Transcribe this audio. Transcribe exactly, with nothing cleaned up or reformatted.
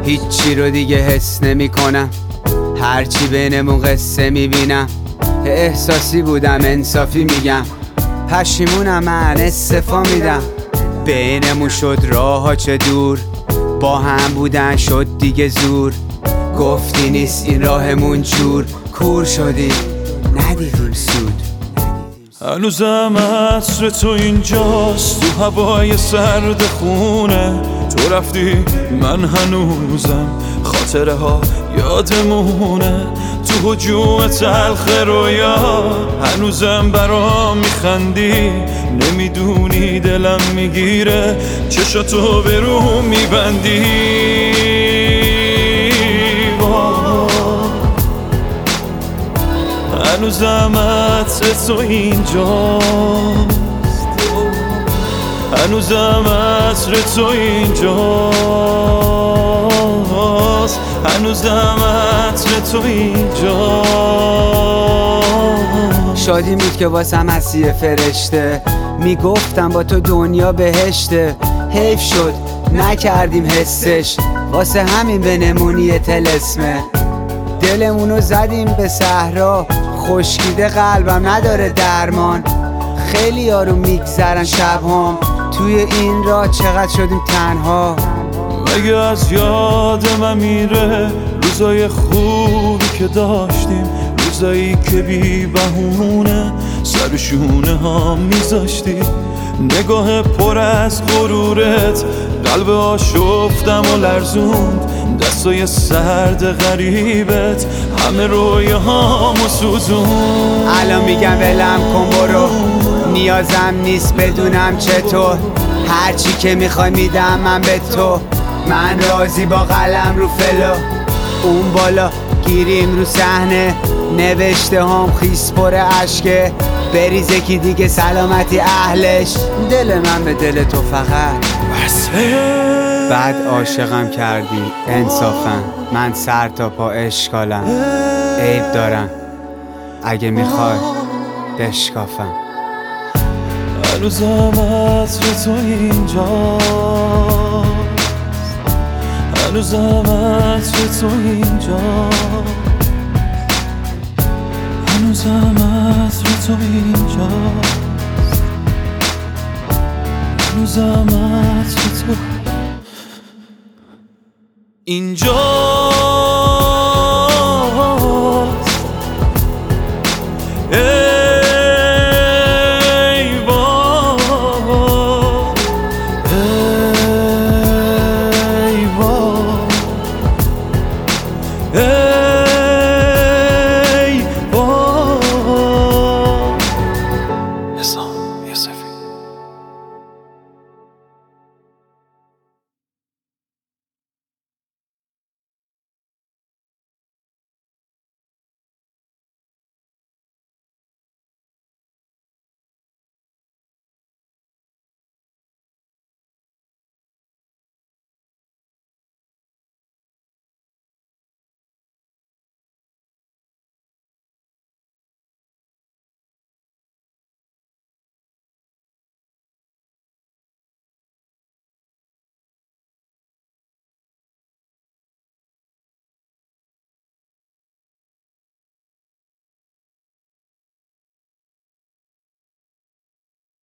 هیچی رو دیگه حس نمی کنم، هرچی بینمون قصه میبینم. احساسی بودم انصافی میگم، پشیمونم من استعفا میدم. بینمون شد راه ها چه دور، با هم بودن شد دیگه زور. گفتی نیست این راهمون جور، کور شدیم ندیدیم سود. هنوزم عطر تو اینجاست، تو هوای سرد خونه. تو رفتی من هنوزم خاطره ها یادمونه. تو هجوم تلخ رویا هنوزم برام میخندی. نمیدونی دلم میگیره چشاتو به رو میبندی. هنوزم عطر تو اینجاست، هنوزم عطر تو اینجاست، هنوزم عطر تو اینجاست. شادی بود که واسم هستی فرشته، میگفتم با تو دنیا بهشته. حیف شد نکردیم حسش، واسه همین به نمونی طلسمه. دلمونو زدیم به صحرا، خشکیده قلبم نداره درمان. خیلی یارو میگذرن شبهام، توی این راه چقدر شدیم تنها. مگه از یاد من میره روزای خوبی که داشتیم، روزایی که بی بهونه سر شونه ها میذاشتی. نگاه پر از غرورت قلب آشفتم و لرزوند. دستای سرد غریبت همه رویاهامو سوزوند. الان میگم ولم کن برو، نیازم نیست بدونم چطور. هرچی که میخوای میدم من به تو. من راضی با قلم رو فلو، اون بالا گیریم رو صحنه. نوشته هم خیس پر عشقه، بریزه کی دیگه سلامتی اهلش. دل من به دل تو فقط وصله. بعد عاشقم کردی انصافا، من سر تا پا اشکالم. عیب دارم اگه میخوای بشکافم. هنوزم عطر تو اینجاست، هنوزم عطر تو اینجاست، هنوزم عطر تو اینجاست، هنوزم عطر تو اینجاست.